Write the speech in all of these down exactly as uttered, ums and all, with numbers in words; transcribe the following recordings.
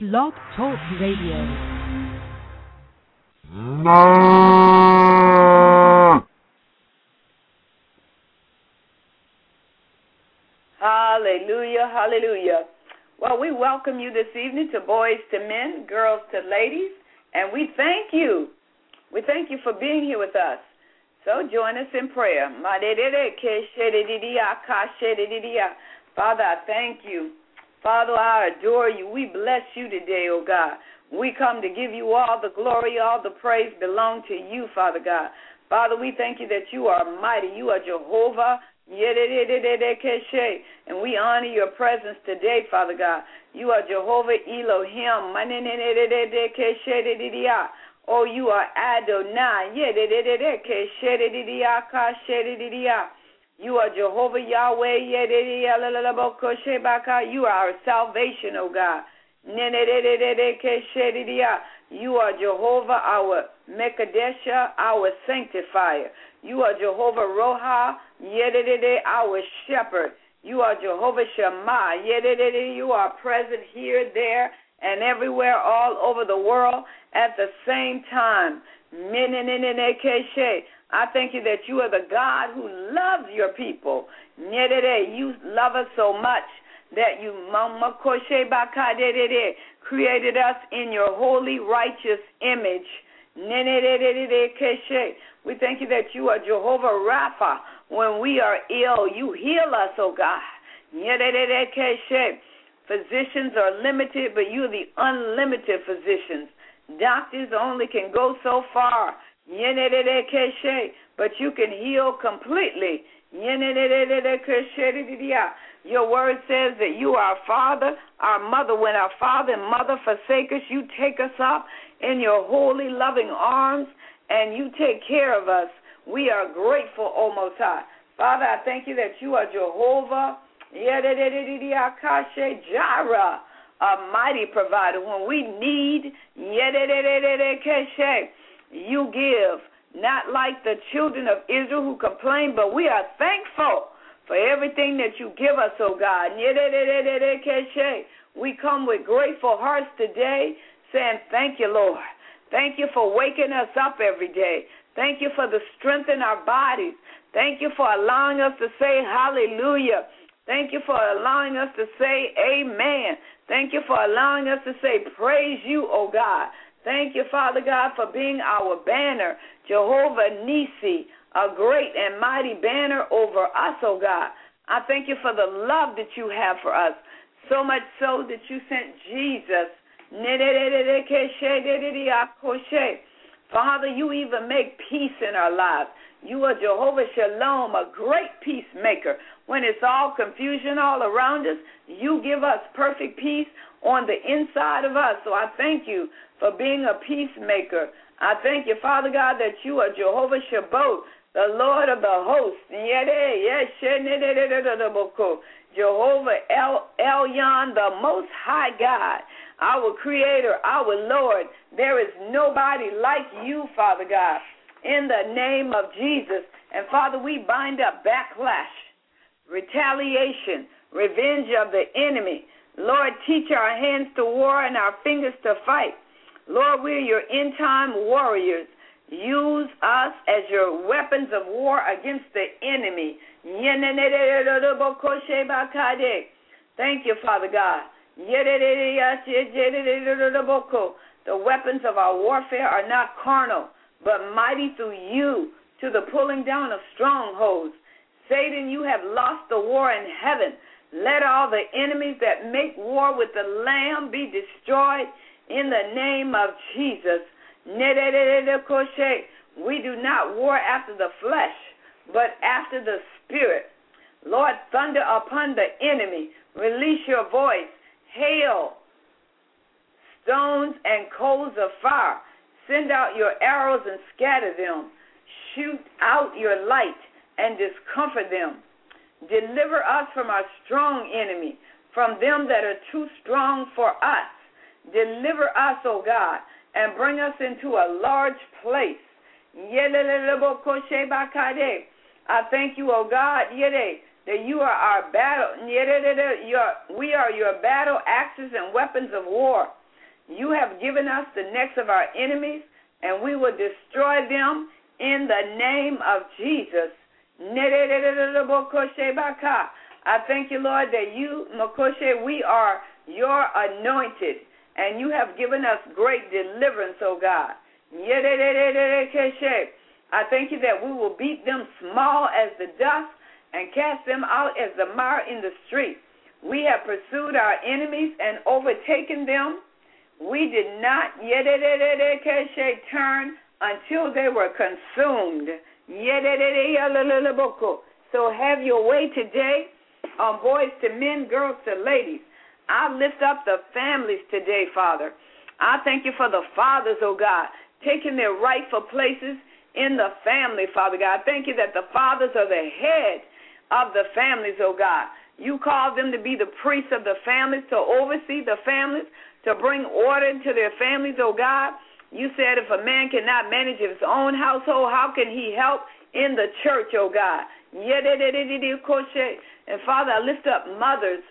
Blog Talk Radio. Hallelujah, hallelujah. Well, we welcome you this evening to Boys to Men, Girls to Ladies, and we thank you. We thank you for being here with us. So join us in prayer. Father, I thank you. Father, I adore you. We bless you today, oh God. We come to give you all the glory, all the praise belong to you, Father God. Father, we thank you that you are mighty. You are Jehovah. And we honor your presence today, Father God. You are Jehovah Elohim. Oh, you are Adonai. You are Jehovah Yahweh. You are our salvation, oh God. You are Jehovah, our Mekadesha, our sanctifier. You are Jehovah Roha, our shepherd. You are Jehovah Shammah. You are present here, there, and everywhere, all over the world at the same time. I thank you that you are the God who loves your people. You love us so much that you created us in your holy, righteous image. We thank you that you are Jehovah Rapha. When we are ill, you heal us, oh God. Physicians are limited, but you are the unlimited physicians. Doctors only can go so far. But you can heal completely. Your word says that you are our father, our mother. When our father and mother forsake us, you take us up in your holy, loving arms, and you take care of us. We are grateful, O Most High. Father, I thank you that you are Jehovah Jireh, a mighty provider. When we need, you give. Not like the children of Israel who complain, but we are thankful for everything that you give us, oh God. We come with grateful hearts today saying thank you, Lord. Thank you for waking us up every day. Thank you for the strength in our bodies. Thank you for allowing us to say hallelujah. Thank you for allowing us to say amen. Thank you for allowing us to say praise you, oh God. Thank you, Father God, for being our banner, Jehovah Nisi, a great and mighty banner over us, oh God. I thank you for the love that you have for us, so much so that you sent Jesus. Father, you even make peace in our lives. You are Jehovah Shalom, a great peacemaker. When it's all confusion all around us, you give us perfect peace on the inside of us. So I thank you for being a peacemaker. I thank you, Father God, that you are Jehovah Shabbat, the Lord of the hosts. Jehovah El Elyon, the Most High God, our Creator, our Lord. There is nobody like you, Father God, in the name of Jesus. And, Father, we bind up backlash, retaliation, revenge of the enemy. Lord, teach our hands to war and our fingers to fight. Lord, we're your end-time warriors. Use us as your weapons of war against the enemy. Thank you, Father God. The weapons of our warfare are not carnal, but mighty through you to the pulling down of strongholds. Satan, you have lost the war in heaven. Let all the enemies that make war with the Lamb be destroyed in the name of Jesus. We do not war after the flesh, but after the Spirit. Lord, thunder upon the enemy. Release your voice. Hail, stones and coals of fire. Send out your arrows and scatter them. Shoot out your light and discomfort them. Deliver us from our strong enemy, from them that are too strong for us. Deliver us, O God, and bring us into a large place. I thank you, O God, that you are our battle. We are your battle axes and weapons of war. You have given us the necks of our enemies, and we will destroy them in the name of Jesus. I thank you, Lord, that you, Mokoshe, we are your anointed, and you have given us great deliverance, oh God. I thank you that we will beat them small as the dust and cast them out as the mire in the street. We have pursued our enemies and overtaken them. We did not turn until they were consumed. So have your way today on boys to men, girls to ladies. I lift up the families today, Father. I thank you for the fathers, oh God, taking their rightful places in the family, Father God. Thank you that the fathers are the head of the families, oh God. You called them to be the priests of the families, to oversee the families, to bring order into their families, oh God. You said if a man cannot manage his own household, how can he help in the church, oh God? And Father, I lift up mothers,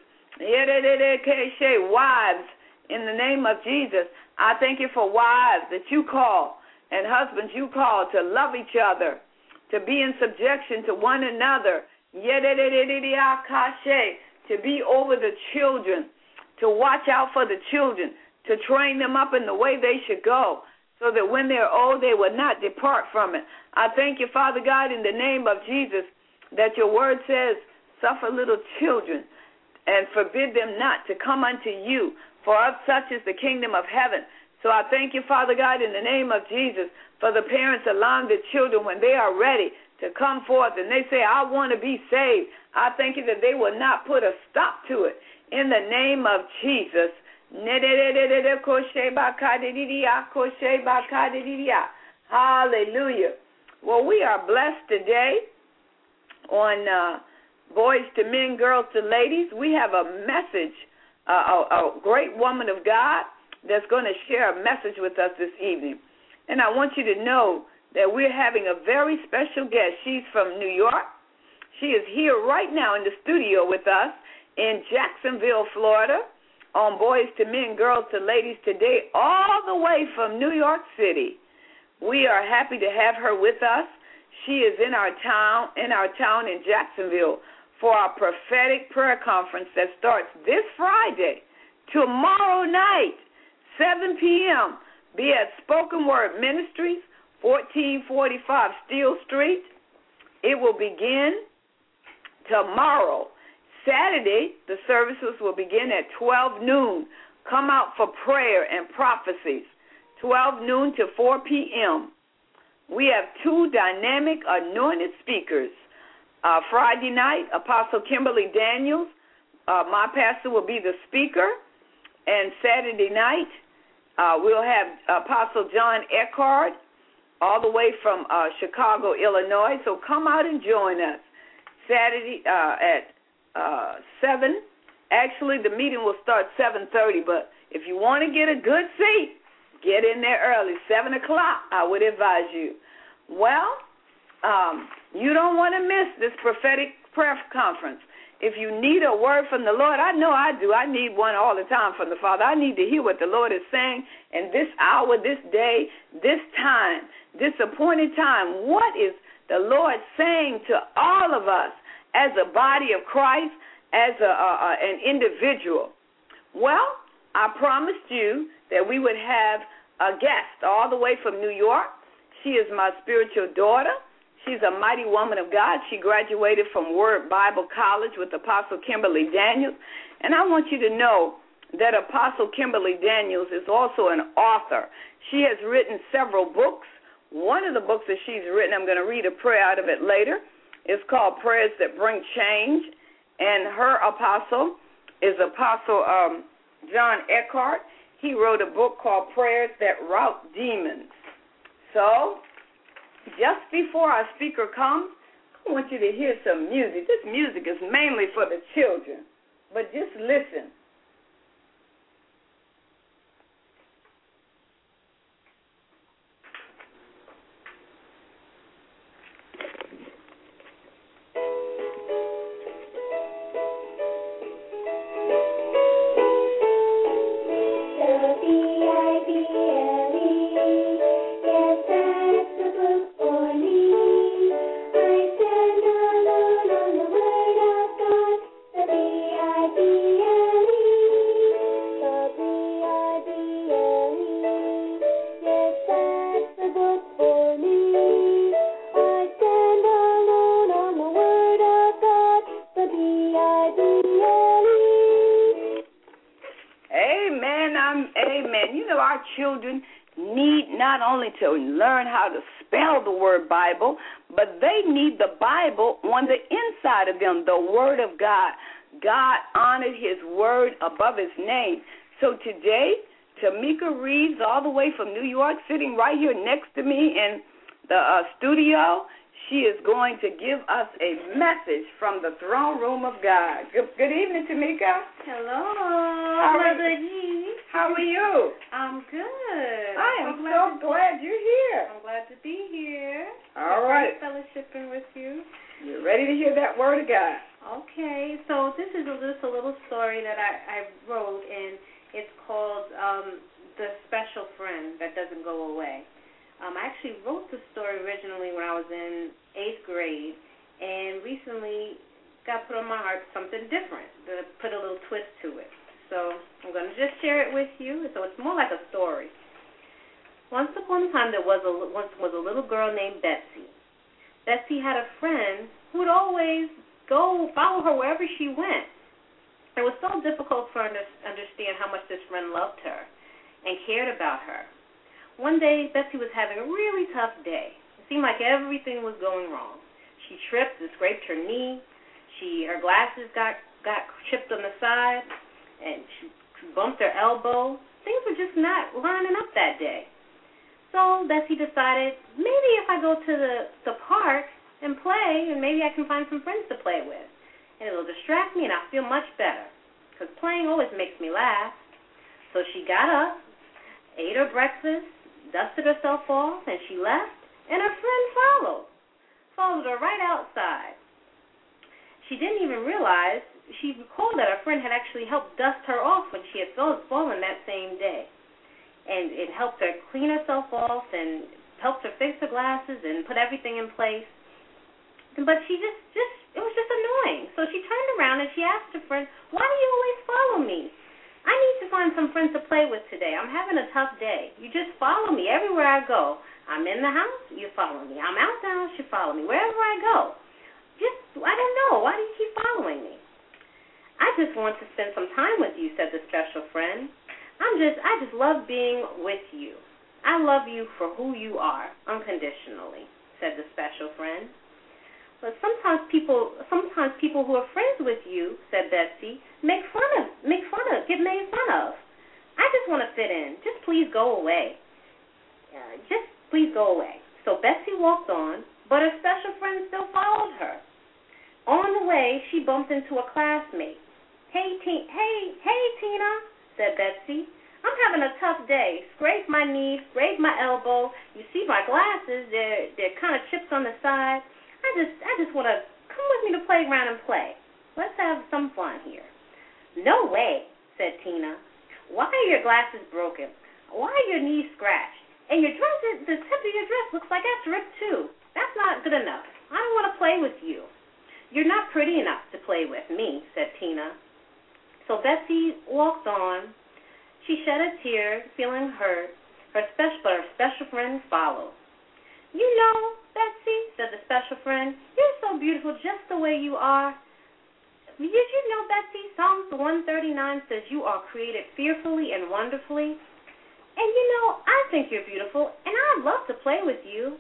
wives, in the name of Jesus. I thank you for wives that you call and husbands you call to love each other, to be in subjection to one another, to be over the children, to watch out for the children, to train them up in the way they should go, so that when they're old, they will not depart from it. I thank you, Father God, in the name of Jesus, that your word says, suffer little children and forbid them not to come unto you, for of such is the kingdom of heaven. So I thank you, Father God, in the name of Jesus, for the parents allowing the children when they are ready to come forth and they say, I want to be saved. I thank you that they will not put a stop to it in the name of Jesus. Hallelujah. Well, we are blessed today on uh, Boys to Men, Girls to Ladies. We have a message, uh, a, a great woman of God that's going to share a message with us this evening. And I want you to know that we're having a very special guest. She's from New York. She is here right now in the studio with us in Jacksonville, Florida, on Boys to Men, Girls to Ladies today, all the way from New York City. We are happy to have her with us. She is in our town, in our town in Jacksonville for our prophetic prayer conference that starts this Friday, tomorrow night, seven p.m. Be at Spoken Word Ministries, fourteen forty-five Steel Street. It will begin tomorrow. Saturday, the services will begin at twelve noon. Come out for prayer and prophecies, twelve noon to four p.m. We have two dynamic anointed speakers. Uh, Friday night, Apostle Kimberly Daniels, uh, my pastor, will be the speaker. And Saturday night, uh, we'll have Apostle John Eckhart, all the way from uh, Chicago, Illinois. So come out and join us Saturday uh, at uh, seven. Actually, the meeting will start seven thirty, but if you want to get a good seat, get in there early, seven o'clock, I would advise you. Well, um, you don't want to miss this prophetic prayer conference. If you need a word from the Lord, I know I do. I need one all the time from the Father. I need to hear what the Lord is saying in this hour, this day, this time, this appointed time. What is the Lord saying to all of us as a body of Christ, as a, a, an individual? Well, I promised you that we would have a guest all the way from New York. She is my spiritual daughter. She's a mighty woman of God. She graduated from Word Bible College with Apostle Kimberly Daniels. And I want you to know that Apostle Kimberly Daniels is also an author. She has written several books. One of the books that she's written, I'm going to read a prayer out of it later, is called Prayers That Bring Change. And her apostle is Apostle um, John Eckhart. He wrote a book called Prayers That Rout Demons. So, just before our speaker comes, I want you to hear some music. This music is mainly for the children, but just listen. Sophia. And um, amen. You know, our children need not only to learn how to spell the word Bible, but they need the Bible on the inside of them, the Word of God. God honored His Word above His name. So today, Tamika Reeves, all the way from New York, sitting right here next to me in the uh, studio, she is going to give us a message from the throne room of God. Good, good evening, Tamika. Hello, How are Mother E. How are you? I'm good. I am I'm so glad glad you're here. I'm glad to be here. All right. Fellowshipping with you. You're ready to hear that word of God. Okay, so this is a, just a little story that I, I wrote, and it's called um, The Special Friend That Doesn't Go Away. Um, I actually wrote the story originally when I was in eighth grade, and recently got put on my heart something different, to put a little twist to it. So I'm going to just share it with you. So it's more like a story. Once upon a time, there was a, once was a little girl named Betsy. Betsy had a friend who would always go follow her wherever she went. It was so difficult for her to understand how much this friend loved her and cared about her. One day, Betsy was having a really tough day. It seemed like everything was going wrong. She tripped and scraped her knee. She her glasses got, got chipped on the side, and she bumped her elbow. Things were just not lining up that day. So Betsy decided, maybe if I go to the, the park and play, and maybe I can find some friends to play with. And it'll distract me, and I'll feel much better, because playing always makes me laugh. So she got up, ate her breakfast, dusted herself off, and she left, and her friend followed. Followed her right outside. She didn't even realize, she recalled that her friend had actually helped dust her off when she had fallen that same day. And it helped her clean herself off and helped her fix her glasses and put everything in place. But she just, just it was just annoying. So she turned around and she asked her friend, why do you always follow me? I need to find some friends to play with today. I'm having a tough day. You just follow me everywhere I go. I'm in the house, you follow me. I'm out the house, you follow me. Wherever I go. Just, I don't know. Why do you keep following me? I just want to spend some time with you, said the special friend. I'm just, I just love being with you. I love you for who you are, unconditionally, said the special friend. But sometimes people, sometimes people who are friends with you, said Betsy, make fun of, make fun of, get made fun of. I just want to fit in. Just please go away. Uh, just please go away. So Betsy walked on, but her special friend still followed her. On the way, she bumped into a classmate. Hey, T- hey, hey, Tina, said Betsy. I'm having a tough day. Scrape my knee, scrape my elbow. You see my glasses, they're, they're kind of chipped on the side. I just I just want to come with me to the playground and play. Let's have some fun here. No way, said Tina. Why are your glasses broken? Why are your knees scratched? And your dress, the tip of your dress looks like it's ripped too. That's not good enough. I don't want to play with you. You're not pretty enough to play with me, said Tina. So Betsy walked on. She shed a tear, feeling hurt. Her special, but her special friend followed. You know, Betsy, said the special friend, you're so beautiful just the way you are. Did you know, Betsy, Psalms one thirty-nine says you are created fearfully and wonderfully? And you know, I think you're beautiful, and I'd love to play with you.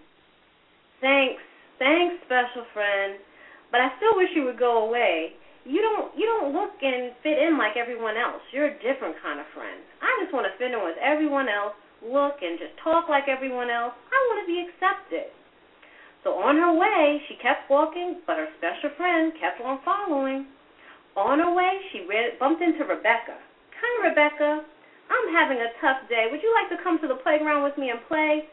Thanks, thanks, special friend, but I still wish you would go away. You don't, you don't look and fit in like everyone else. You're a different kind of friend. I just want to fit in with everyone else, look and just talk like everyone else. I want to be accepted. So on her way, she kept walking, but her special friend kept on following. On her way, she read, bumped into Rebecca. Hi, Rebecca. I'm having a tough day. Would you like to come to the playground with me and play?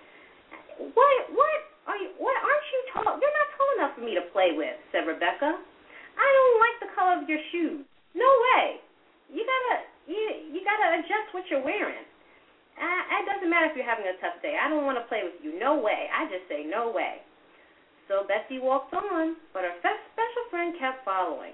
What? What? Are you? What? Aren't you tall? You're not tall enough for me to play with, said Rebecca. I don't like the color of your shoes. No way. You gotta, you, you gotta adjust what you're wearing. Uh, it doesn't matter if you're having a tough day. I don't want to play with you. No way. I just say no way. So Betsy walked on, but her special friend kept following.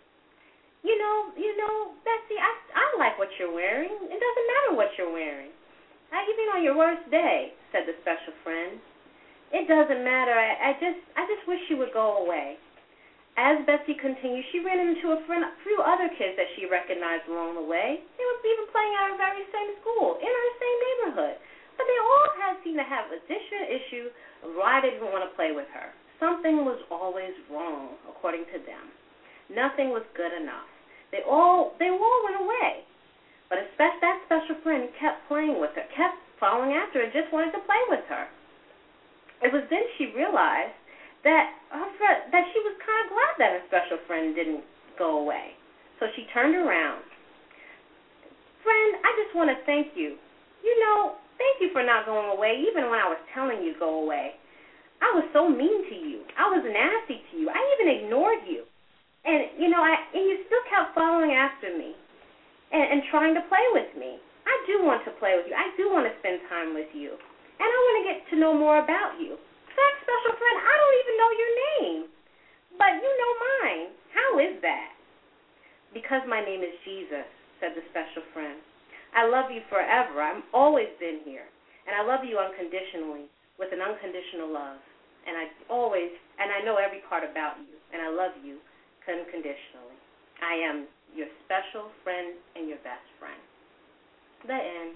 You know, you know, Betsy, I, I like what you're wearing. It doesn't matter what you're wearing. Uh, even on your worst day, said the special friend. It doesn't matter. I, I just, I just wish you would go away. As Betsy continued, she ran into a, friend, a few other kids that she recognized along the way. They were even playing at her very same school, in her same neighborhood. But they all had seemed to have a different issue of why they didn't want to play with her. Something was always wrong, according to them. Nothing was good enough. They all they all went away. But especially that special friend kept playing with her, kept following after her, just wanted to play with her. It was then she realized that her friend, that she was kind of glad that her special friend didn't go away. So she turned around. Friend, I just want to thank you. You know, thank you for not going away, even when I was telling you to go away. I was so mean to you. I was nasty to you. I even ignored you. And, you know, I, and you still kept following after me and, and trying to play with me. I do want to play with you. I do want to spend time with you. And I want to get to know more about you. In fact, special friend, I don't even know your name. But you know mine. How is that? Because my name is Jesus, said the special friend. I love you forever. I've always been here. And I love you unconditionally, with an unconditional love. And I always, and I know every part about you. And I love you unconditionally. I am your special friend and your best friend. The end.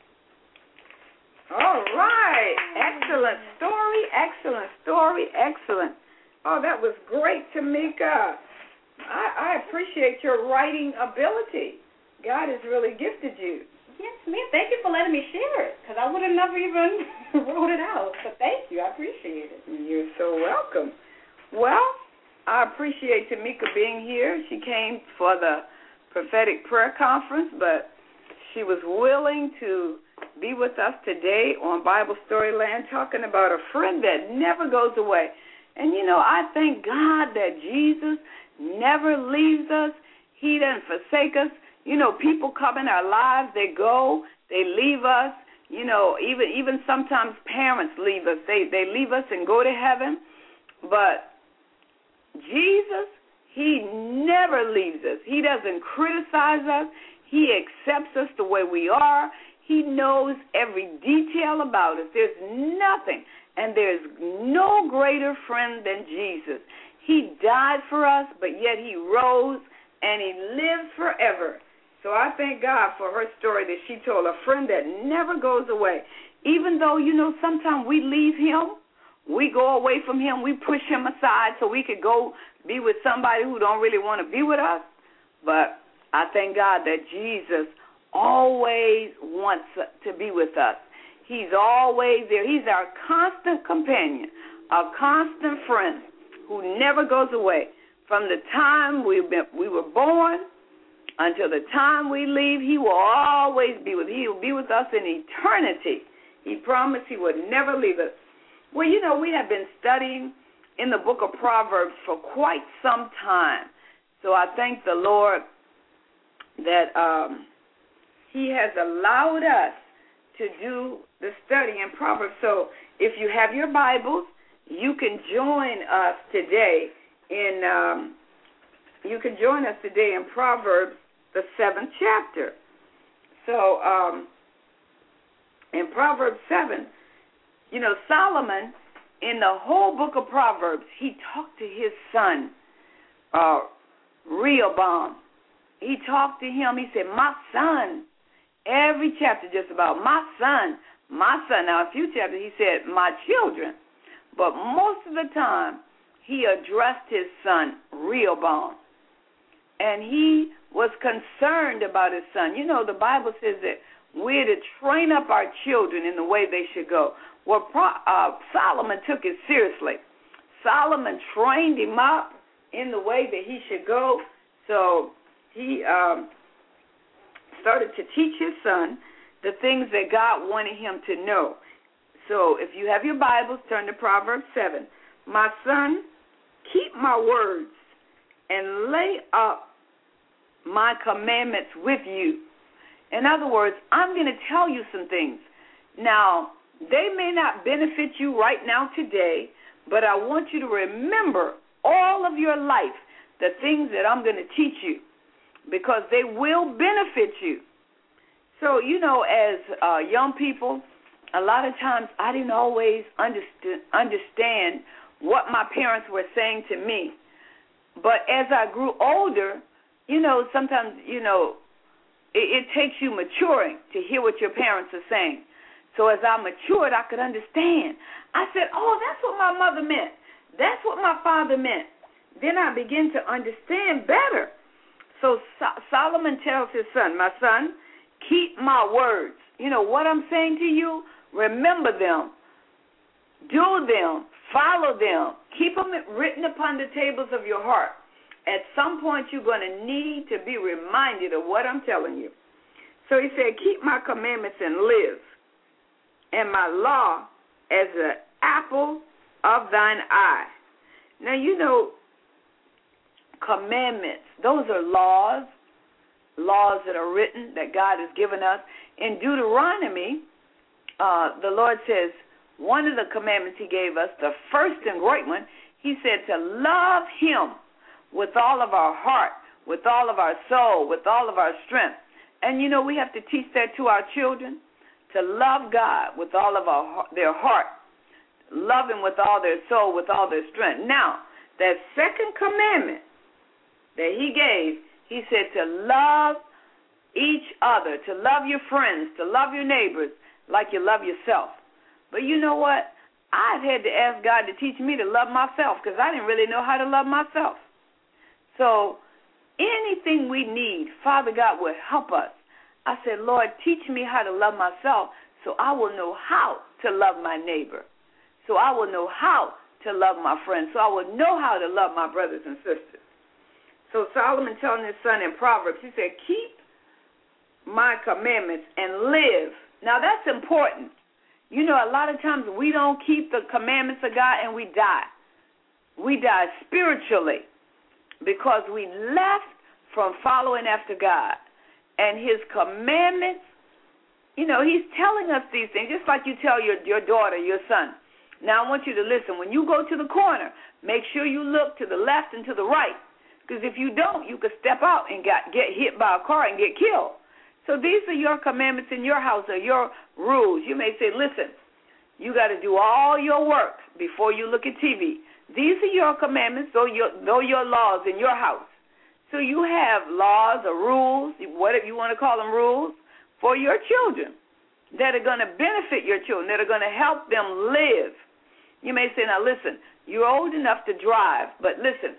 All right. Excellent story, excellent story, excellent. Oh, that was great, Tamika. I, I appreciate your writing ability. God has really gifted you. Yes, ma'am. Thank you for letting me share it, because I would have never even wrote it out. But thank you. I appreciate it. You're so welcome. Well, I appreciate Tamika being here. She came for the prophetic prayer conference, but she was willing to be with us today on Bible Storyland, talking about a friend that never goes away. And, you know, I thank God that Jesus never leaves us. He doesn't forsake us. You know, people come in our lives, they go, they leave us. You know, even even sometimes parents leave us. They, they leave us and go to heaven. But Jesus, he never leaves us. He doesn't criticize us. He accepts us the way we are. He knows every detail about us. There's nothing, and there's no greater friend than Jesus. He died for us, but yet he rose, and he lives forever. So I thank God for her story that she told, a friend that never goes away. Even though, you know, sometimes we leave him, we go away from him, we push him aside so we could go be with somebody who don't really want to be with us. But I thank God that Jesus always wants to be with us. He's always there. He's our constant companion, our constant friend who never goes away. From the time we we were born until the time we leave, he will always be with us. He will be with us in eternity. He promised he would never leave us. Well, you know, we have been studying in the book of Proverbs for quite some time. So I thank the Lord that um, he has allowed us to do the study in Proverbs. So if you have your Bibles, you can join us today in, um, you can join us today in Proverbs, the seventh chapter. So um, in Proverbs seven, you know, Solomon, in the whole book of Proverbs, he talked to his son, uh, Rehoboam. He talked to him. He said, my son. Every chapter just about my son, my son. Now, a few chapters he said, my children. But most of the time, he addressed his son, Rehoboam. And he was concerned about his son. You know, the Bible says that we're to train up our children in the way they should go. Well, uh, Solomon took it seriously. Solomon trained him up in the way that he should go. So he um, started to teach his son the things that God wanted him to know. So if you have your Bibles, turn to Proverbs seven. My son, keep my words and lay up my commandments with you. In other words, I'm going to tell you some things. Now, they may not benefit you right now today, but I want you to remember all of your life the things that I'm going to teach you, because they will benefit you. So, you know, as uh, young people, a lot of times I didn't always understand, understand what my parents were saying to me. but as I grew older, you know, sometimes, you know, it, it takes you maturing to hear what your parents are saying. So as I matured, I could understand. I said, oh, that's what my mother meant. That's what my father meant. Then I began to understand better. So so- Solomon tells his son, my son, keep my words. You know what I'm saying to you? Remember them. Do them. Follow them. Keep them written upon the tables of your heart. At some point, you're going to need to be reminded of what I'm telling you. So he said, keep my commandments and live, and my law as an apple of thine eye. Now, you know, commandments, those are laws, laws that are written that God has given us. In Deuteronomy, uh, the Lord says, one of the commandments he gave us, the first and great one, he said to love him with all of our heart, with all of our soul, with all of our strength. And, you know, we have to teach that to our children, to love God with all of our, their heart, love him with all their soul, with all their strength. Now, that second commandment that he gave, he said to love each other, to love your friends, to love your neighbors like you love yourself. But you know what? I've had to ask God to teach me to love myself because I didn't really know how to love myself. So anything we need, Father God will help us. I said, Lord, teach me how to love myself so I will know how to love my neighbor, so I will know how to love my friends, so I will know how to love my brothers and sisters. So Solomon telling his son in Proverbs, he said, keep my commandments and live. Now, that's important. You know, a lot of times we don't keep the commandments of God and we die. We die spiritually because we left from following after God. And his commandments, you know, he's telling us these things, just like you tell your, your daughter, your son. Now, I want you to listen. When you go to the corner, make sure you look to the left and to the right. Because if you don't, you could step out and get, get hit by a car and get killed. So these are your commandments in your house or your rules. You may say, listen, you got to do all your work before you look at T V. These are your commandments, though your, though your laws in your house. So you have laws or rules, whatever you want to call them, rules, for your children that are going to benefit your children, that are going to help them live. You may say, now listen, you're old enough to drive, but listen,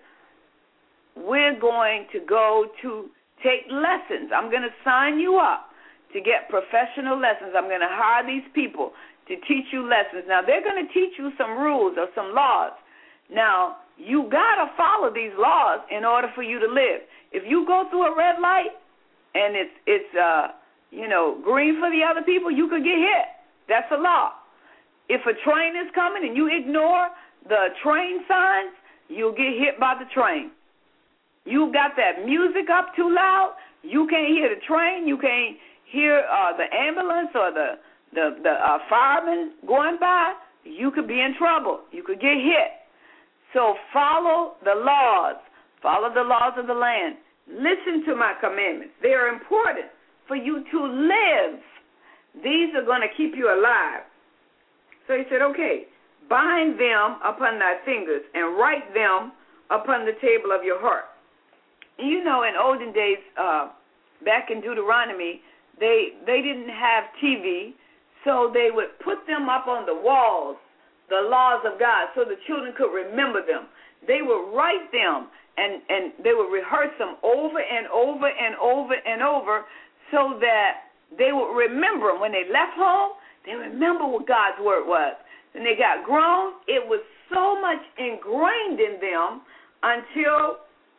we're going to go to take lessons. I'm going to sign you up to get professional lessons. I'm going to hire these people to teach you lessons. Now, they're going to teach you some rules or some laws. Now, you got to follow these laws in order for you to live. If you go through a red light and it's, it's uh, you know, green for the other people, you could get hit. That's a law. If a train is coming and you ignore the train signs, you'll get hit by the train. You got that music up too loud, you can't hear the train, you can't hear uh, the ambulance or the, the, the uh, fireman going by, you could be in trouble. You could get hit. So follow the laws. Follow the laws of the land. Listen to my commandments. They are important for you to live. These are going to keep you alive. So he said, okay, bind them upon thy fingers and write them upon the table of your heart. You know, in olden days, uh, back in Deuteronomy, they they didn't have T V, so they would put them up on the walls, the laws of God, so the children could remember them. They would write them, and, and they would rehearse them over and over and over and over so that they would remember them. When they left home, they remember what God's word was. When they got grown, it was so much ingrained in them until,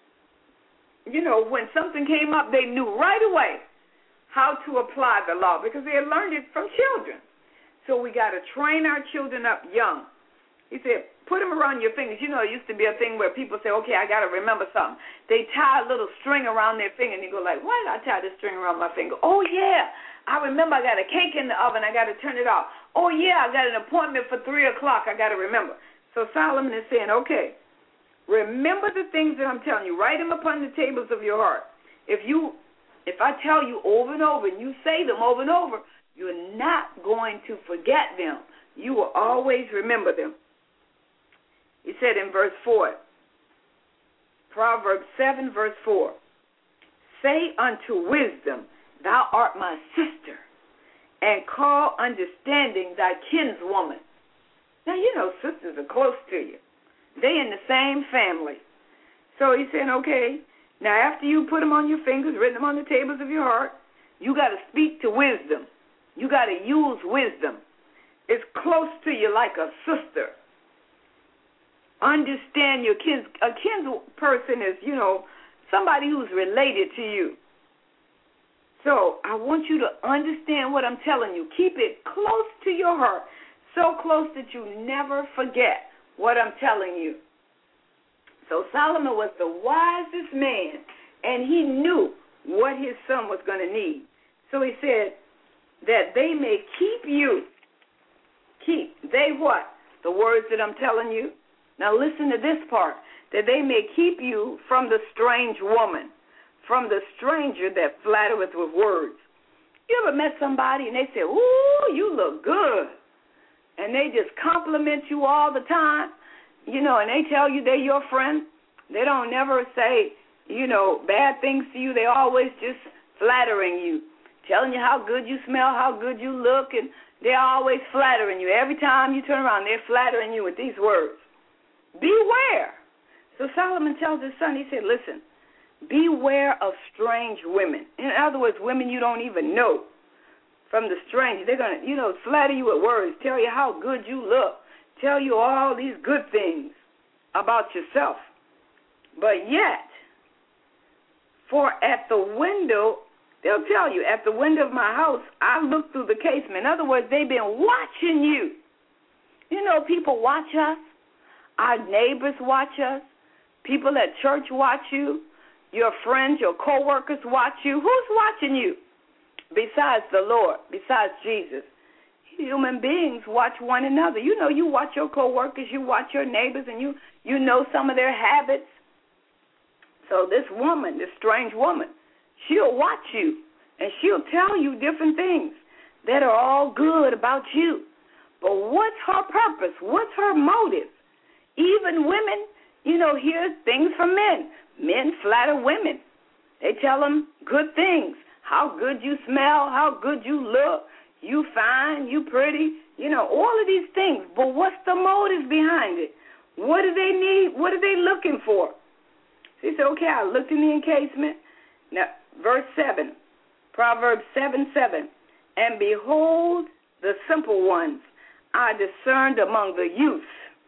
you know, when something came up, they knew right away how to apply the law because they had learned it from children. So we got to train our children up young. He said, put them around your fingers. You know, it used to be a thing where people say, okay, I got to remember something. They tie a little string around their finger, and you go like, why did I tie this string around my finger? Oh, yeah, I remember I got a cake in the oven. I got to turn it off. Oh, yeah, I got an appointment for three o'clock. I got to remember. So Solomon is saying, okay, remember the things that I'm telling you. Write them upon the tables of your heart. If you, if I tell you over and over and you say them over and over, you're not going to forget them. You will always remember them. He said in verse four, Proverbs seven, verse four. Say unto wisdom, thou art my sister, and call understanding thy kinswoman. Now, you know, sisters are close to you. They in the same family. So he's saying, okay, now after you put them on your fingers, written them on the tables of your heart, you got to speak to wisdom. You got to use wisdom. It's close to you like a sister. Understand your kin. A kin person is, you know, somebody who's related to you. So I want you to understand what I'm telling you. Keep it close to your heart, so close that you never forget what I'm telling you. So Solomon was the wisest man, and he knew what his son was going to need. So he said that they may keep you. Keep. They what? The words that I'm telling you. Now listen to this part. That they may keep you from the strange woman, from the stranger that flattereth with words. You ever met somebody and they say, ooh, you look good. And they just compliment you all the time, you know, and they tell you they're your friend. They don't never say, you know, bad things to you. They always just flattering you, telling you how good you smell, how good you look, and they're always flattering you. Every time you turn around, they're flattering you with these words. Beware. So Solomon tells his son, he said, listen, beware of strange women. In other words, women you don't even know. From the stranger, they're going to, you know, flatter you with words, tell you how good you look, tell you all these good things about yourself. But yet, for at the window, they'll tell you, at the window of my house, I look through the casement. In other words, they've been watching you. You know, people watch us. Our neighbors watch us. People at church watch you. Your friends, your co-workers watch you. Who's watching you? Besides the Lord, besides Jesus. Human beings watch one another. You know, you watch your co-workers, you watch your neighbors, and you, you know some of their habits. So this woman, this strange woman, she'll watch you, and she'll tell you different things that are all good about you. But what's her purpose? What's her motive? Even women, you know, hear things from men. Men flatter women. They tell them good things, how good you smell, how good you look, you fine, you pretty, you know, all of these things. But what's the motive behind it? What do they need? What are they looking for? So he said, okay, I looked in the encasement. Now, verse seven, Proverbs seven, seven. And behold, the simple ones are discerned among the youth,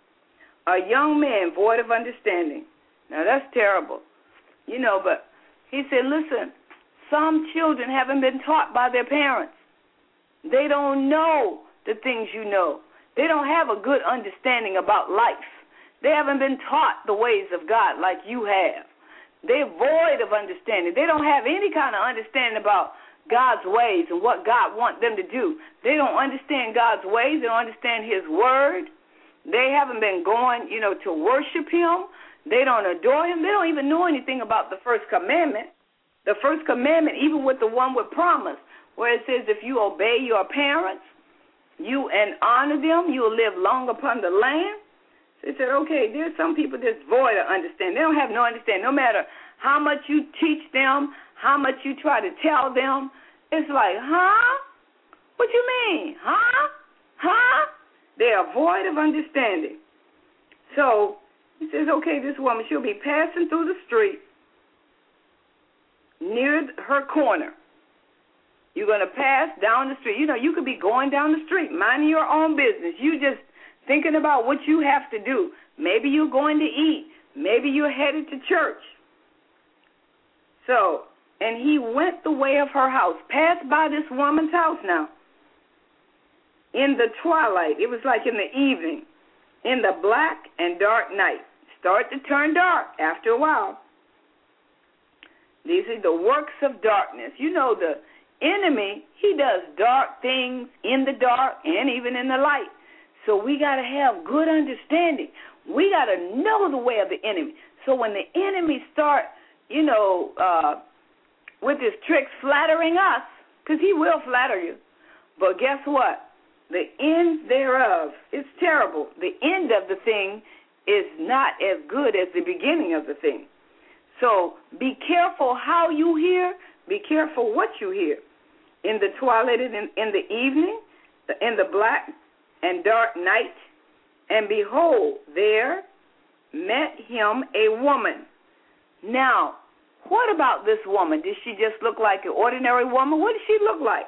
a young man void of understanding. Now, that's terrible. You know, but he said, listen, some children haven't been taught by their parents. They don't know the things you know. They don't have a good understanding about life. They haven't been taught the ways of God like you have. They're void of understanding. They don't have any kind of understanding about God's ways and what God wants them to do. They don't understand God's ways. They don't understand his word. They haven't been going, you know, to worship him. They don't adore him. They don't even know anything about the first commandment. The first commandment, even with the one with promise, where it says if you obey your parents, you and honor them, you will live long upon the land. So he said, okay, there's some people that's void of understanding. They don't have no understanding. No matter how much you teach them, how much you try to tell them, it's like, huh? What you mean? Huh? Huh? They are void of understanding. So he says, okay, this woman, she'll be passing through the street near her corner. You're going to pass down the street. You know, you could be going down the street, minding your own business. You just thinking about what you have to do. Maybe you're going to eat. Maybe you're headed to church. So, and he went the way of her house, passed by this woman's house now. In the twilight, it was like in the evening, in the black and dark night. Start to turn dark after a while. These are the works of darkness. You know, the enemy, he does dark things in the dark and even in the light. So we got to have good understanding. We got to know the way of the enemy. So when the enemy start, you know, uh, with his tricks flattering us, because he will flatter you, but guess what? The end thereof is terrible. The end of the thing is not as good as the beginning of the thing. So be careful how you hear. Be careful what you hear. In the twilight and in, in the evening, in the black and dark night, and behold, there met him a woman. Now, what about this woman? Did she just look like an ordinary woman? What did she look like?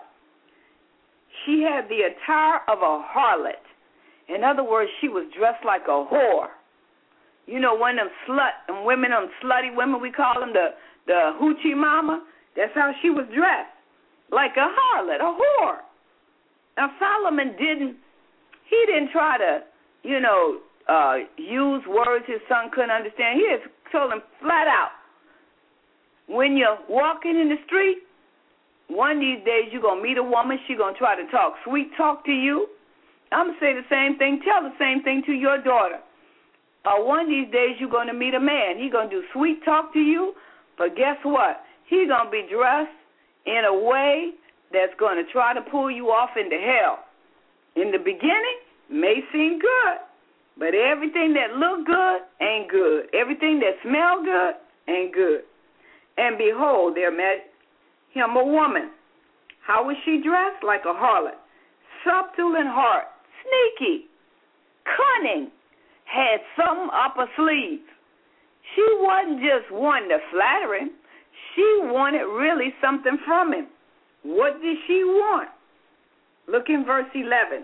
She had the attire of a harlot. In other words, she was dressed like a whore. You know, one of them slut and women, them slutty women, we call them the, the hoochie mama. That's how she was dressed, like a harlot, a whore. Now, Solomon didn't, he didn't try to, you know, uh, use words his son couldn't understand. He just told him flat out, when you're walking in the street, one of these days you're going to meet a woman, she's going to try to talk sweet talk to you. I'm going to say the same thing, tell the same thing to your daughter. Uh, one of these days you're going to meet a man. He's going to do sweet talk to you, but guess what? He's going to be dressed in a way that's going to try to pull you off into hell. In the beginning, may seem good, but everything that look good ain't good. Everything that smell good ain't good. And behold, there met him a woman. How was she dressed? Like a harlot. Subtle in heart, sneaky, cunning, had something up her sleeve. She wasn't just one to flatter him. She wanted really something from him. What did she want? Look in verse eleven.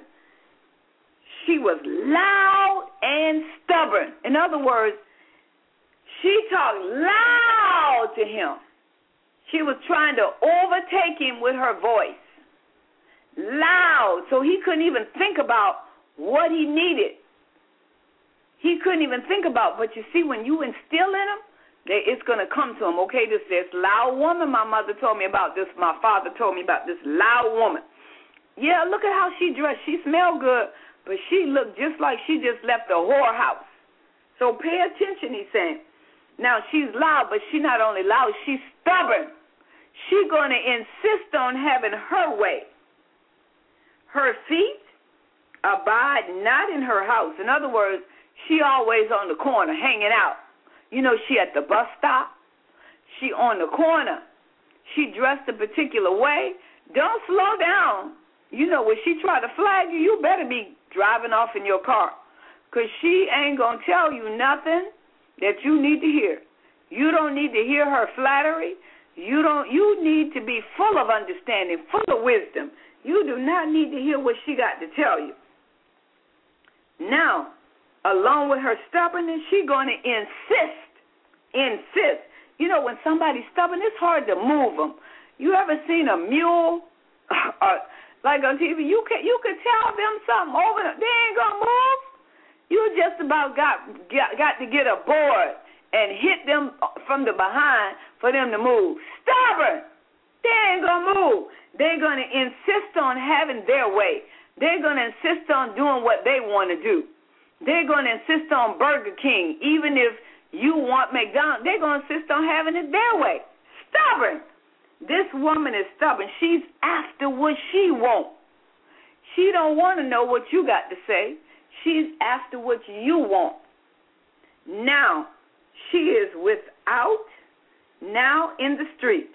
She was loud and stubborn. In other words, she talked loud to him. She was trying to overtake him with her voice. Loud, so he couldn't even think about what he needed. He couldn't even think about, but you see, when you instill in him, it's going to come to him. Okay, this this loud woman, my mother told me about this, my father told me about this loud woman. Yeah, look at how she dressed. She smelled good, but she looked just like she just left a whorehouse. So pay attention, he's saying. Now, she's loud, but she's not only loud, she's stubborn. She's going to insist on having her way. Her feet abide not in her house. In other words, she always on the corner hanging out. You know, she at the bus stop. She on the corner. She dressed a particular way. Don't slow down. You know, when she try to flag you, you better be driving off in your car, because she ain't going to tell you nothing that you need to hear. You don't need to hear her flattery. You don't. You need to be full of understanding, full of wisdom. You do not need to hear what she got to tell you. Now, along with her stubbornness, she's going to insist, insist. You know, when somebody's stubborn, it's hard to move them. You ever seen a mule, uh, like on T V? You can you can tell them something over them. They ain't gonna move. You just about got, got got to get a board and hit them from the behind for them to move. Stubborn. They ain't gonna move. They're gonna insist on having their way. They're gonna insist on doing what they want to do. They're going to insist on Burger King, even if you want McDonald's. They're going to insist on having it their way. Stubborn. This woman is stubborn. She's after what she wants. She don't want to know what you got to say. She's after what you want. Now, she is without, now in the street,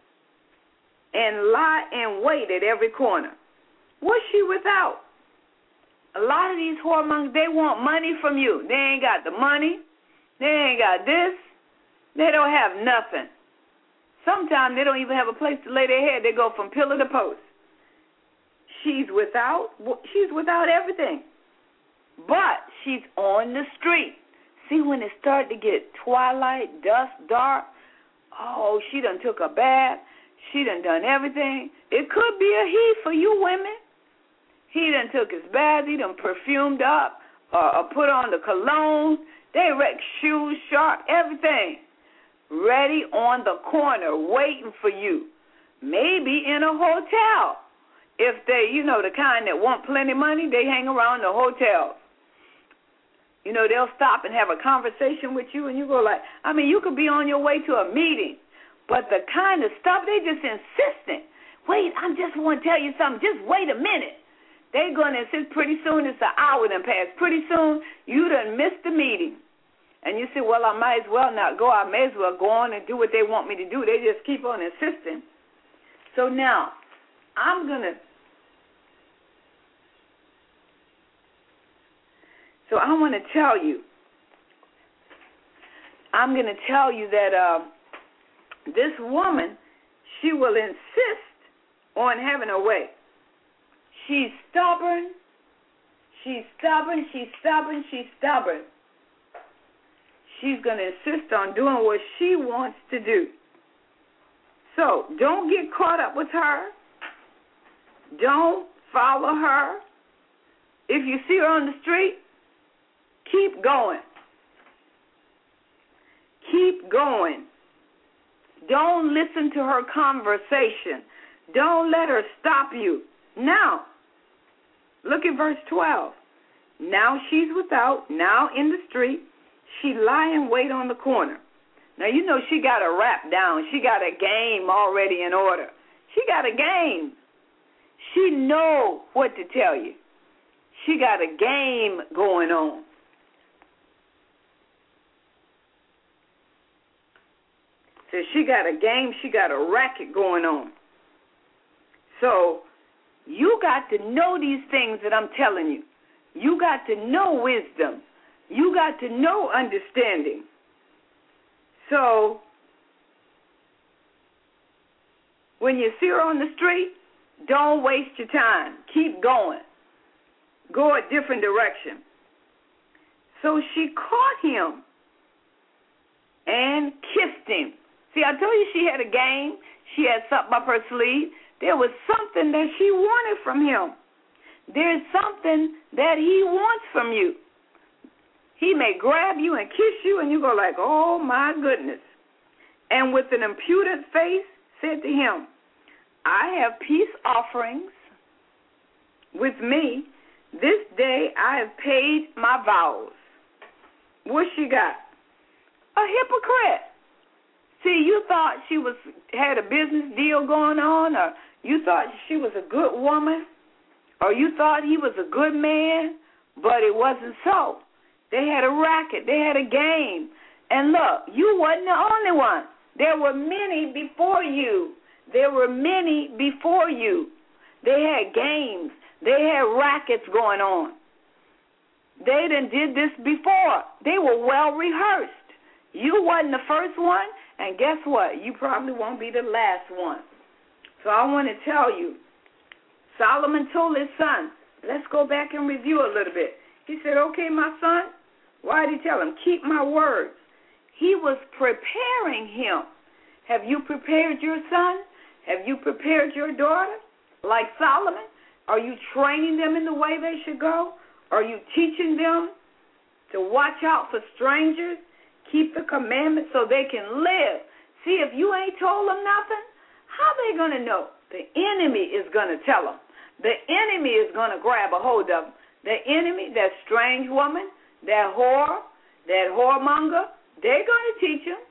and lie in wait at every corner. What's she without? A lot of these whoremongers, they want money from you. They ain't got the money. They ain't got this. They don't have nothing. Sometimes they don't even have a place to lay their head. They go from pillar to post. She's without, she's without everything. But she's on the street. See, when it started to get twilight, dusk, dark, oh, she done took a bath. She done done everything. It could be a he for you women. He done took his bath. He done perfumed up uh, or put on the cologne. They wrecked shoes, sharp, everything. Ready on the corner, waiting for you. Maybe in a hotel. If they, you know, the kind that want plenty of money, they hang around the hotels. You know, they'll stop and have a conversation with you, and you go like, I mean, you could be on your way to a meeting, but the kind of stuff, they just insistent. Wait, I just want to tell you something. Just wait a minute. They're going to insist. Pretty soon it's an hour done passed. Pretty soon you done missed the meeting. And you say, well, I might as well not go. I may as well go on and do what they want me to do. They just keep on insisting. So now, I'm going to, so I want to tell you, I'm going to tell you that uh, this woman, she will insist on having her way. She's stubborn. She's stubborn. She's stubborn. She's stubborn. She's going to insist on doing what she wants to do. So don't get caught up with her. Don't follow her. If you see her on the street, keep going. Keep going. Don't listen to her conversation. Don't let her stop you. Now, look at verse twelve. Now she's without, now in the street. She lie in wait on the corner. Now, you know she got a rap down. She got a game already in order. She got a game. She know what to tell you. She got a game going on. So she got a game. She got a racket going on. So you got to know these things that I'm telling you. You got to know wisdom. You got to know understanding. So when you see her on the street, don't waste your time. Keep going. Go a different direction. So she caught him and kissed him. See, I told you she had a game. She had something up her sleeve. There was something that she wanted from him. There's something that he wants from you. He may grab you and kiss you, and you go like, oh, my goodness. And with an impudent face said to him, I have peace offerings with me. This day I have paid my vows. What she got? A hypocrite. See, you thought she was had a business deal going on, or you thought she was a good woman, or you thought he was a good man, but it wasn't so. They had a racket. They had a game. And look, you wasn't the only one. There were many before you. There were many before you. They had games. They had rackets going on. They done did this before. They were well rehearsed. You wasn't the first one, and guess what? You probably won't be the last one. So I want to tell you, Solomon told his son, let's go back and review a little bit. He said, okay, my son. Why did he tell him? Keep my words. He was preparing him. Have you prepared your son? Have you prepared your daughter? Like Solomon? Are you training them in the way they should go? Are you teaching them to watch out for strangers? Keep the commandments so they can live. See, if you ain't told them nothing, how are they going to know? The enemy is going to tell them. The enemy is going to grab a hold of them. The enemy, that strange woman, that whore, that whoremonger, they're going to teach them.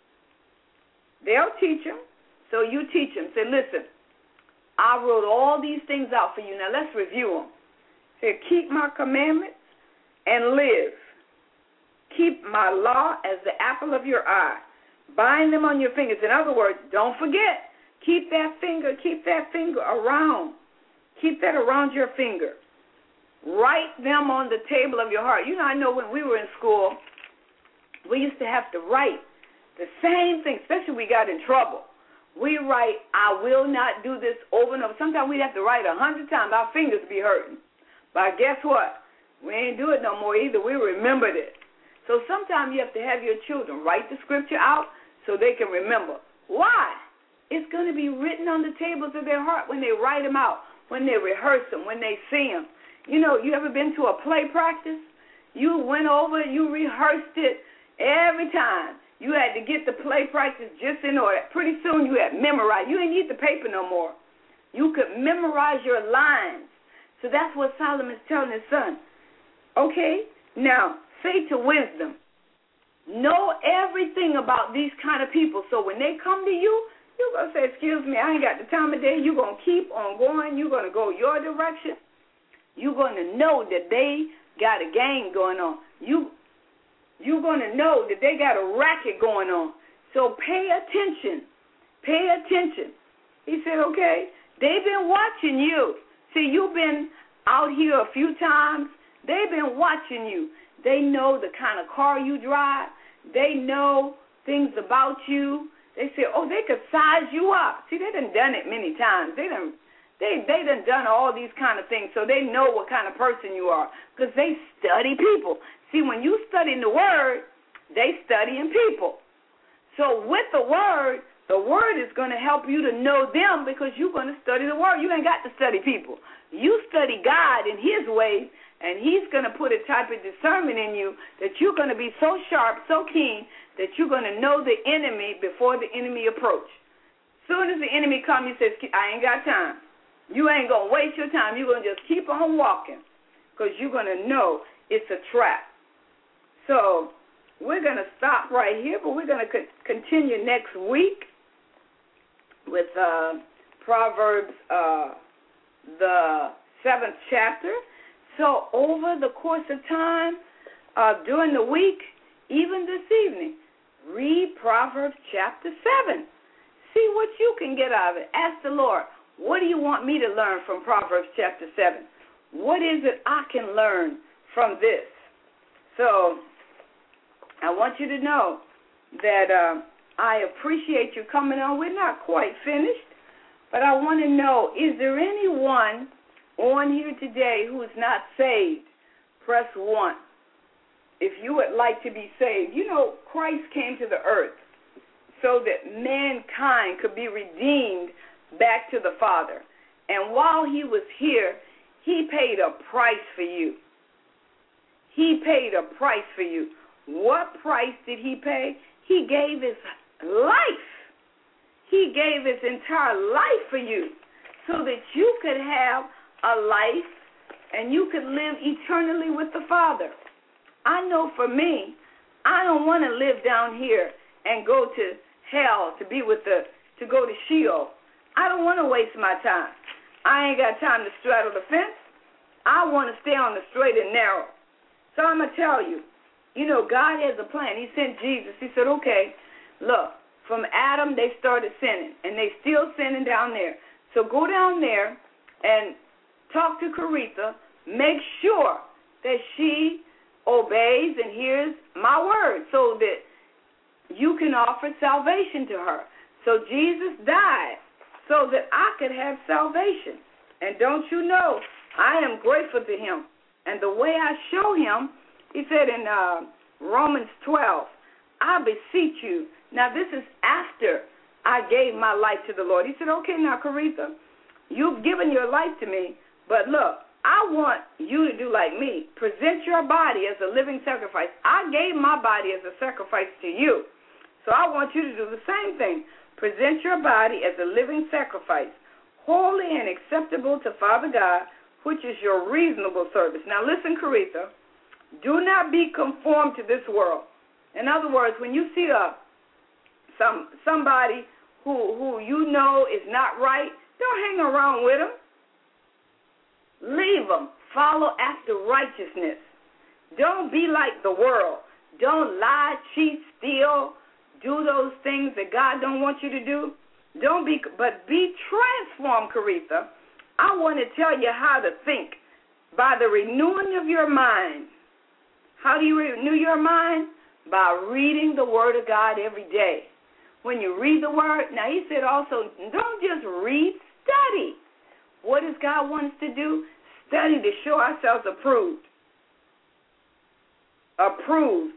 They'll teach them. So you teach them. Say, listen, I wrote all these things out for you. Now let's review them. Say, keep my commandments and live. Keep my law as the apple of your eye. Bind them on your fingers. In other words, don't forget. Keep that finger, keep that finger around. Keep that around your finger. Write them on the table of your heart. You know, I know when we were in school, we used to have to write the same thing, especially when we got in trouble. We write, I will not do this over and over. Sometimes we'd have to write a hundred times. Our fingers be hurting. But guess what? We ain't do it no more either. We remembered it. So sometimes you have to have your children write the scripture out so they can remember. Why? It's going to be written on the tables of their heart when they write them out, when they rehearse them, when they see them. You know, you ever been to a play practice? You went over, you rehearsed it every time. You had to get the play practice just in order. Pretty soon you had memorized. You didn't need the paper no more. You could memorize your lines. So that's what Solomon's telling his son. Okay, now say to wisdom, know everything about these kind of people. So when they come to you, you're going to say, excuse me, I ain't got the time of day. You're going to keep on going. You're going to go your direction. You're going to know that they got a game going on. You you're going to know that they got a racket going on. So pay attention. Pay attention. He said, okay, they've been watching you. See, you've been out here a few times. They've been watching you. They know the kind of car you drive. They know things about you. They say, oh, they could size you up. See, they done done it many times. They done, they, they done done all these kind of things, so they know what kind of person you are because they study people. See, when you study the Word, they studying people. So with the Word, the Word is going to help you to know them because you're going to study the Word. You ain't got to study people. You study God in His ways, and He's going to put a type of discernment in you that you're going to be so sharp, so keen, that you're going to know the enemy before the enemy approach. Soon as the enemy comes, you say, I ain't got time. You ain't going to waste your time. You're going to just keep on walking because you're going to know it's a trap. So we're going to stop right here, but we're going to co- continue next week with uh, Proverbs, uh, the seventh chapter. So over the course of time, uh, during the week, even this evening, read Proverbs chapter seven. See what you can get out of it. Ask the Lord, what do you want me to learn from Proverbs chapter seven? What is it I can learn from this? So I want you to know that uh, I appreciate you coming on. We're not quite finished, but I want to know, is there anyone on here today who is not saved? Press one. If you would like to be saved. You know, Christ came to the earth so that mankind could be redeemed back to the Father. And while he was here, he paid a price for you. He paid a price for you. What price did he pay? He gave his life. He gave his entire life for you so that you could have a life and you could live eternally with the Father. I know for me, I don't want to live down here and go to hell to be with the, to go to Sheol. I don't want to waste my time. I ain't got time to straddle the fence. I want to stay on the straight and narrow. So I'm going to tell you, you know, God has a plan. He sent Jesus. He said, okay, look, from Adam they started sinning, and they still sinning down there. So go down there and talk to Caretha. Make sure that she obeys and hears my word so that you can offer salvation to her. So Jesus died so that I could have salvation. And don't you know, I am grateful to him. And the way I show him, he said in uh, Romans twelve, I beseech you. Now this is after I gave my life to the Lord. He said, okay, now Caretha, you've given your life to me, but look, I want you to do like me. Present your body as a living sacrifice. I gave my body as a sacrifice to you. So I want you to do the same thing. Present your body as a living sacrifice, holy and acceptable to Father God, which is your reasonable service. Now listen, Caretha, do not be conformed to this world. In other words, when you see a, some somebody who, who you know is not right, don't hang around with them. Leave them. Follow after righteousness. Don't be like the world. Don't lie, cheat, steal, do those things that God don't want you to do. Don't be, but be transformed, Caretha. I want to tell you how to think by the renewing of your mind. How do you renew your mind? By reading the Word of God every day. When you read the Word, now he said also, don't just read, study. What does God want us to do? Study to show ourselves approved. Approved.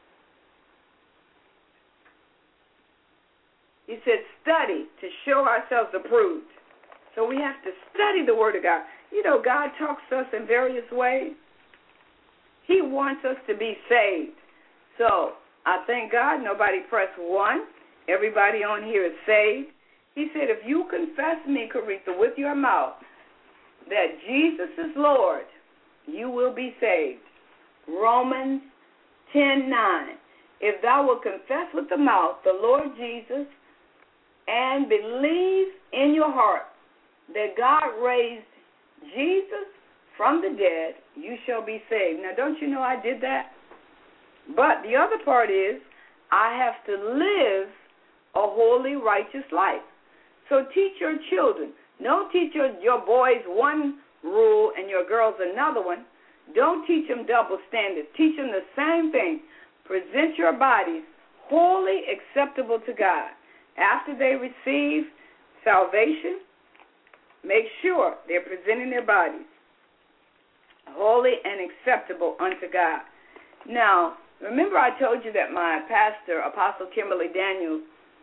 He said study to show ourselves approved. So we have to study the Word of God. You know, God talks to us in various ways. He wants us to be saved. So I thank God nobody pressed one. Everybody on here is saved. He said, if you confess me, Caretha, with your mouth, that Jesus is Lord, you will be saved. Romans ten nine. If thou wilt confess with the mouth the Lord Jesus and believe in your heart that God raised Jesus from the dead, you shall be saved. Now, don't you know I did that? But the other part is I have to live a holy, righteous life. So teach your children. Don't teach your, your boys one rule and your girls another one. Don't teach them double standards. Teach them the same thing. Present your bodies wholly acceptable to God. After they receive salvation, make sure they're presenting their bodies holy and acceptable unto God. Now, remember I told you that my pastor, Apostle Kimberly Daniels,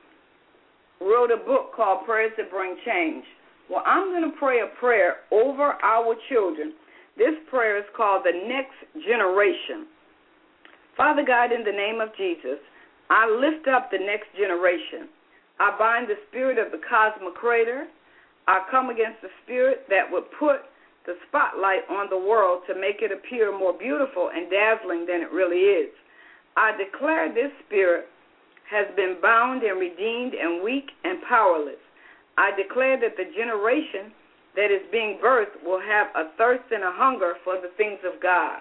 wrote a book called Prayers That Bring Change. Well, I'm going to pray a prayer over our children. This prayer is called the next generation. Father God, in the name of Jesus, I lift up the next generation. I bind the spirit of the cosmocrator. I come against the spirit that would put the spotlight on the world to make it appear more beautiful and dazzling than it really is. I declare this spirit has been bound and redeemed and weak and powerless. I declare that the generation that is being birthed will have a thirst and a hunger for the things of God.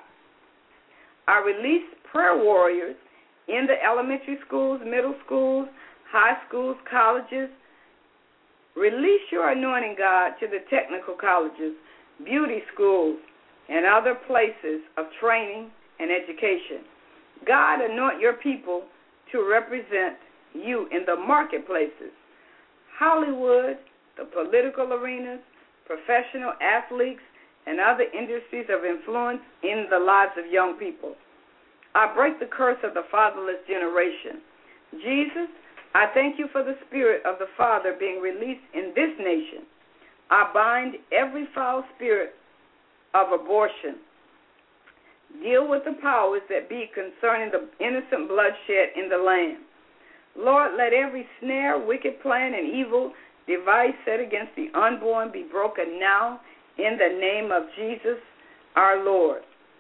I release prayer warriors in the elementary schools, middle schools, high schools, colleges. Release your anointing, God, to the technical colleges, beauty schools, and other places of training and education. God, anoint your people to represent you in the marketplaces, Hollywood, the political arenas, professional athletes, and other industries of influence in the lives of young people. I break the curse of the fatherless generation. Jesus, I thank you for the spirit of the Father being released in this nation. I bind every foul spirit of abortion. Deal with the powers that be concerning the innocent bloodshed in the land. Lord, let every snare, wicked plan, and evil device set against the unborn be broken now in the name of Jesus, our Lord.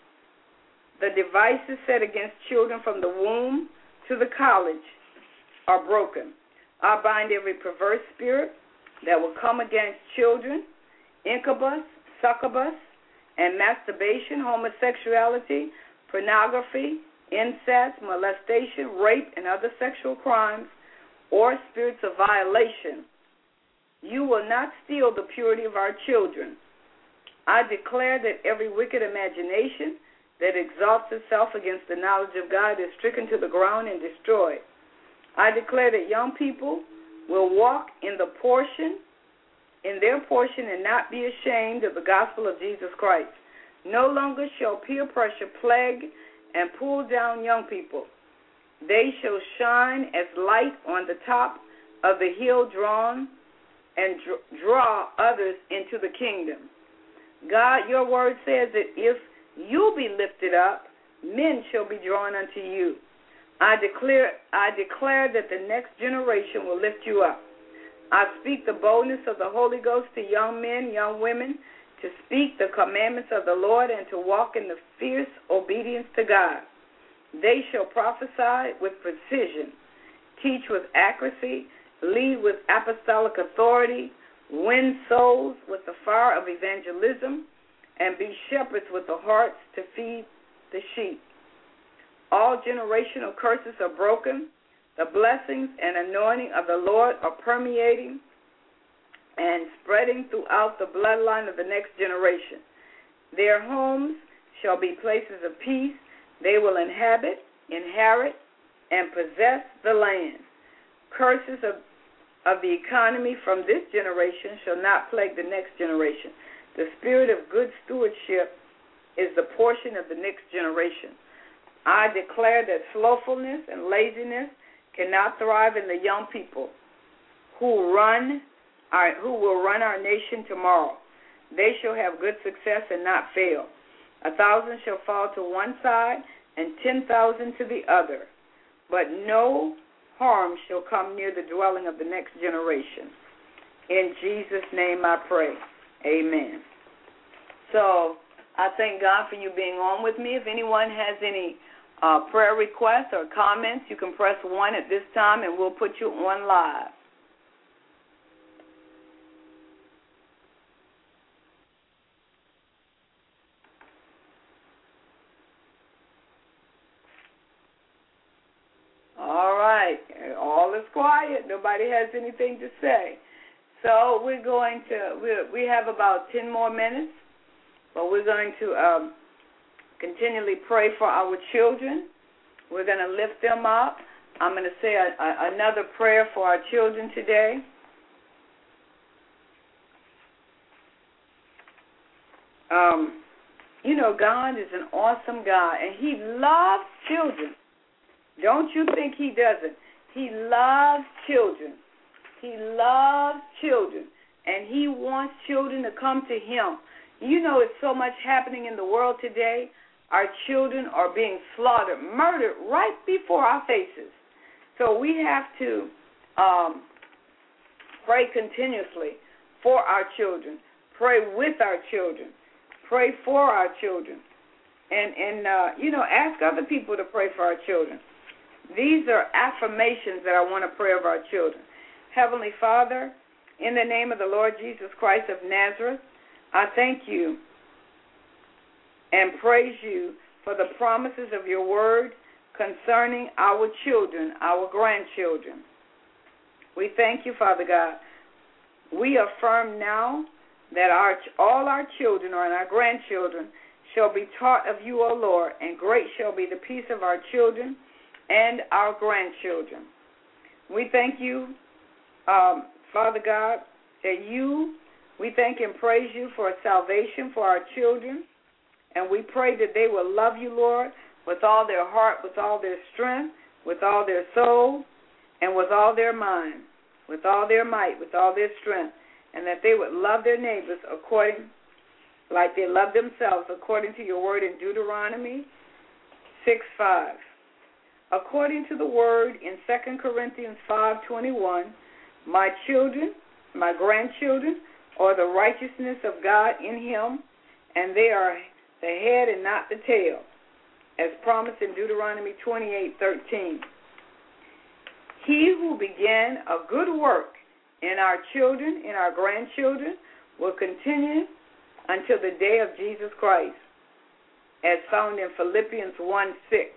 The devices set against children from the womb to the college are broken. I bind every perverse spirit that will come against children, incubus, succubus, and masturbation, homosexuality, pornography, incest, molestation, rape, and other sexual crimes, or spirits of violation. You will not steal the purity of our children. I declare that every wicked imagination that exalts itself against the knowledge of God is stricken to the ground and destroyed. I declare that young people will walk in the portion, in their portion, and not be ashamed of the gospel of Jesus Christ. No longer shall peer pressure plague and pull down young people. They shall shine as light on the top of the hill drawn and draw others into the kingdom. God, your word says that if you be lifted up, men shall be drawn unto you. I declare, I declare that the next generation will lift you up. I speak the boldness of the Holy Ghost to young men, young women, to speak the commandments of the Lord and to walk in the fierce obedience to God. They shall prophesy with precision, teach with accuracy, lead with apostolic authority, win souls with the fire of evangelism, and be shepherds with the hearts to feed the sheep. All generational curses are broken. The blessings and anointing of the Lord are permeating and spreading throughout the bloodline of the next generation. Their homes shall be places of peace. They will inhabit, inherit, and possess the land. Curses of, of the economy from this generation shall not plague the next generation. The spirit of good stewardship is the portion of the next generation. I declare that slothfulness and laziness cannot thrive in the young people who run our, who will run our nation tomorrow. They shall have good success and not fail. A thousand shall fall to one side and ten thousand to the other, but no harm shall come near the dwelling of the next generation. In Jesus' name I pray. Amen. So I thank God for you being on with me. If anyone has any uh, prayer requests or comments, you can press one at this time and we'll put you on live. Nobody has anything to say. So we're going to, we we have about ten more minutes, but we're going to um, continually pray for our children. We're going to lift them up. I'm going to say a, a, another prayer for our children today. Um, you know, God is an awesome God, and He loves children. Don't you think He doesn't? He loves children. He loves children, and He wants children to come to Him. You know, it's so much happening in the world today. Our children are being slaughtered, murdered right before our faces. So we have to um, pray continuously for our children, pray with our children, pray for our children, and, and uh, you know, ask other people to pray for our children. These are affirmations that I want to pray over our children. Heavenly Father, in the name of the Lord Jesus Christ of Nazareth, I thank you and praise you for the promises of your word concerning our children, our grandchildren. We thank you, Father God. We affirm now that our all our children and our grandchildren shall be taught of you, O Lord, and great shall be the peace of our children and our grandchildren. We thank you, um, Father God, that you, we thank and praise you for salvation for our children, and we pray that they will love you, Lord, with all their heart, with all their strength, with all their soul, and with all their mind, with all their might, with all their strength, and that they would love their neighbors according, like they love themselves, according to your word in Deuteronomy six five. According to the word in Second Corinthians five twenty-one, my children, my grandchildren, are the righteousness of God in him, and they are the head and not the tail, as promised in Deuteronomy twenty-eight thirteen. He who began a good work in our children, in our grandchildren, will continue until the day of Jesus Christ, as found in Philippians one six.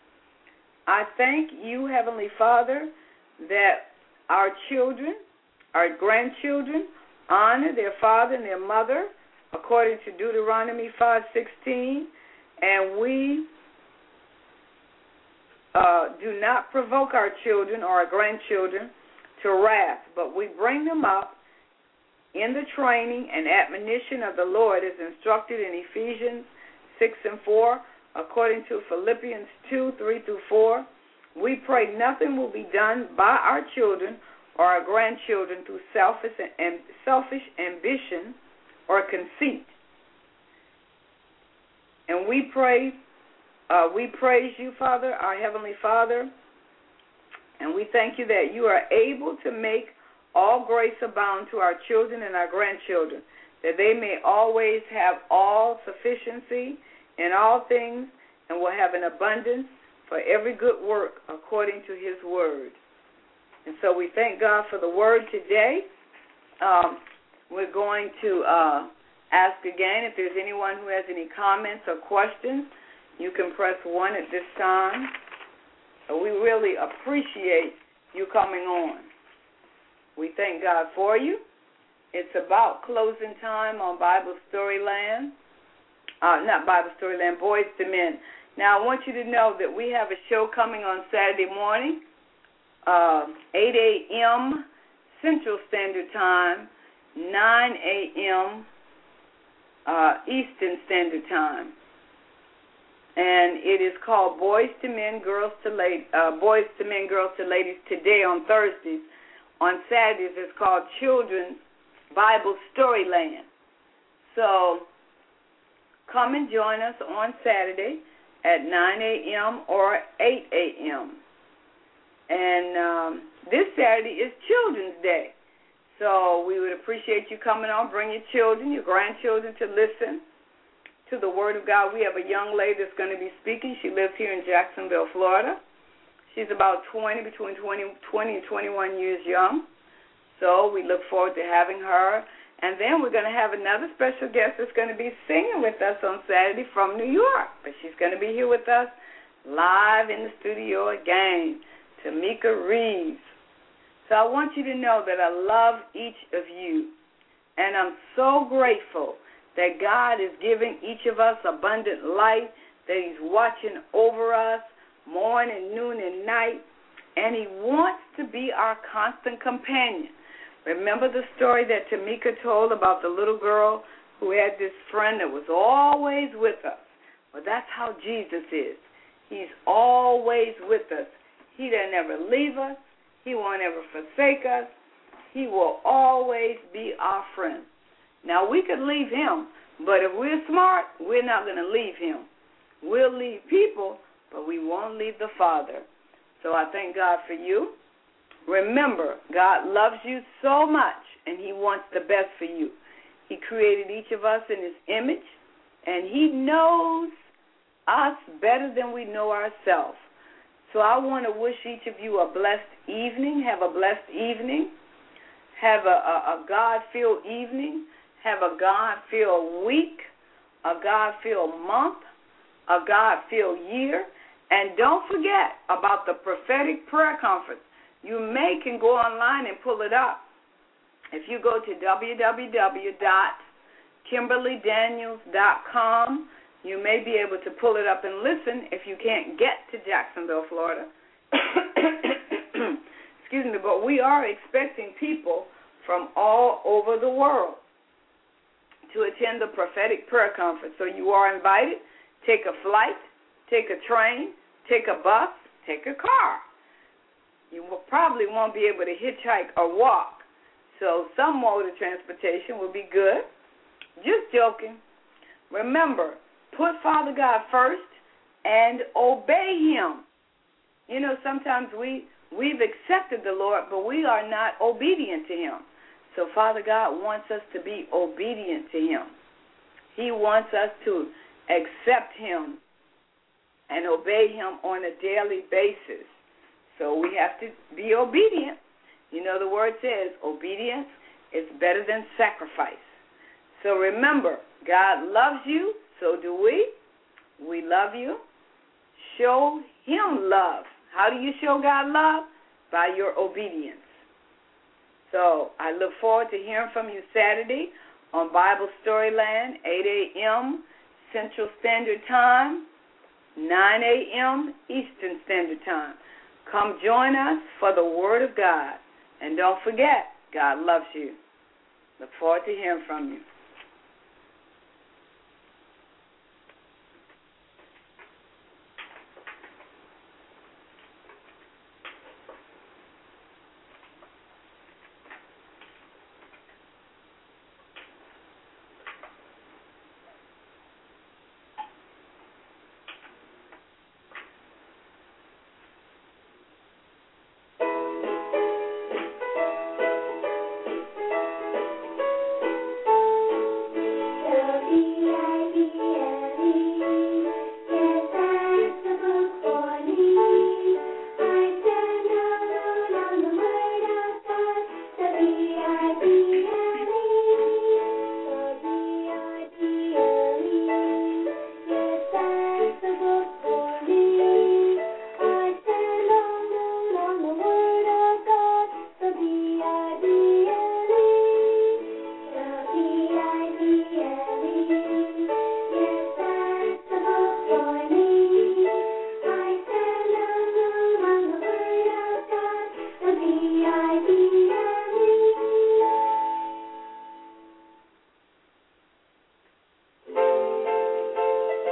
I thank you, Heavenly Father, that our children, our grandchildren, honor their father and their mother, according to Deuteronomy five sixteen, and we uh, do not provoke our children or our grandchildren to wrath, but we bring them up in the training and admonition of the Lord as instructed in Ephesians six and four, according to Philippians two, three through four. We pray nothing will be done by our children or our grandchildren through selfish and selfish ambition or conceit. And we pray, uh, we praise you, Father, our Heavenly Father, and we thank you that you are able to make all grace abound to our children and our grandchildren, that they may always have all sufficiency in all things and will have an abundance for every good work according to his word. And so we thank God for the word today. Um, we're going to uh, ask again if there's anyone who has any comments or questions. You can press one at this time. We really appreciate you coming on. We thank God for you. It's about closing time on Bible Storyland. Uh, not Bible Storyland, Boys to Men. Now, I want you to know that we have a show coming on Saturday morning, uh, eight a.m. Central Standard Time, nine a.m. Uh, Eastern Standard Time. And it is called Boys to Men, Girls to Ladies, uh, Boys to Men, Girls to Ladies today on Thursdays. On Saturdays, it's called Children's Bible Storyland. So come and join us on Saturday at nine a.m. or eight a.m. And um, this Saturday is Children's Day. So we would appreciate you coming on. Bring your children, your grandchildren to listen to the Word of God. We have a young lady that's going to be speaking. She lives here in Jacksonville, Florida. She's about twenty, between twenty, twenty and twenty-one years young. So we look forward to having her. And then we're going to have another special guest that's going to be singing with us on Saturday from New York. But she's going to be here with us live in the studio again, Tamika Reeves. So I want you to know that I love each of you, and I'm so grateful that God is giving each of us abundant life, that he's watching over us morning, noon, and night, and he wants to be our constant companion. Remember the story that Tamika told about the little girl who had this friend that was always with us? Well, that's how Jesus is. He's always with us. He doesn't ever leave us. He won't ever forsake us. He will always be our friend. Now, we could leave him, but if we're smart, we're not going to leave him. We'll leave people, but we won't leave the Father. So I thank God for you. Remember, God loves you so much, and he wants the best for you. He created each of us in his image, and he knows us better than we know ourselves. So I want to wish each of you a blessed evening. Have a blessed evening. Have a, a, a God-filled evening. Have a God-filled week, a God-filled month, a God-filled year. And don't forget about the prophetic prayer conference. You may can go online and pull it up. If you go to w w w dot kimberly daniels dot com, you may be able to pull it up and listen if you can't get to Jacksonville, Florida. Excuse me, but we are expecting people from all over the world to attend the prophetic prayer conference. So you are invited. Take a flight, take a train, take a bus, take a car. You will probably won't be able to hitchhike or walk. So some mode of transportation will be good. Just joking. Remember, put Father God first and obey him. You know, sometimes we, we've accepted the Lord, but we are not obedient to him. So Father God wants us to be obedient to him. He wants us to accept him and obey him on a daily basis. So we have to be obedient. You know, the word says obedience is better than sacrifice. So remember, God loves you, so do we. We love you. Show him love. How do you show God love? By your obedience. So I look forward to hearing from you Saturday on Bible Storyland, eight a.m. Central Standard Time, nine a.m. Eastern Standard Time. Come join us for the Word of God. And don't forget, God loves you. Look forward to hearing from you.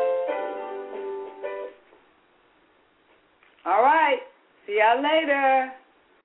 All right. See y'all later.